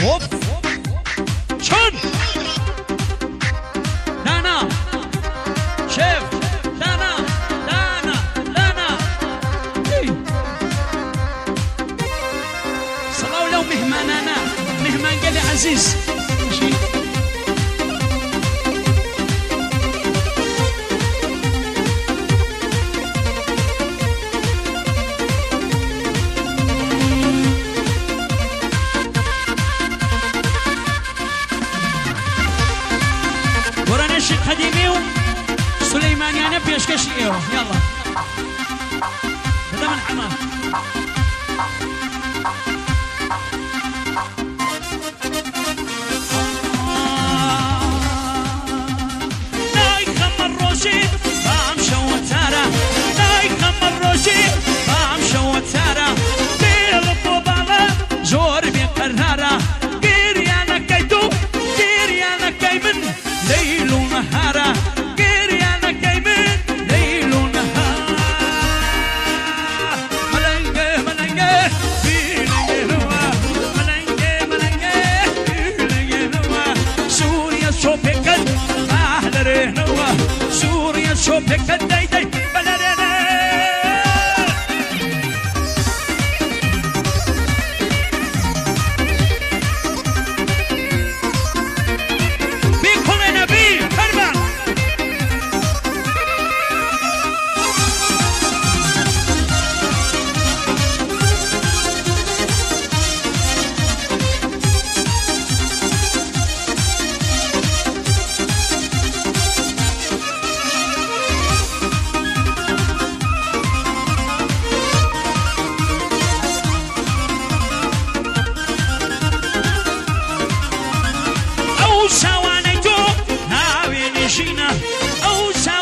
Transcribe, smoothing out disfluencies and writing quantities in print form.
هوب شون دانا شيف دانا صلاة لو مهمانانا مهمان قال عزيز الشيخ خديمي وسليمان يا نبي اشكشي ايوه يلا هذا من حماه داي خمر روشي بامشى وتارا داي خمر روشي بامشى وتارا بيلطو بالا زور بقرارا كيريانا كيدو كيريانا كيمن ليل ونهار كيريانا كيمن ليل ونهار ملنجة ملنجة بيلنجة نوا ملنجة ملنجة بيلنجة نوا سوريا شوبكت أهدره نوا سوريا شوبكت داي داي بلدنا أو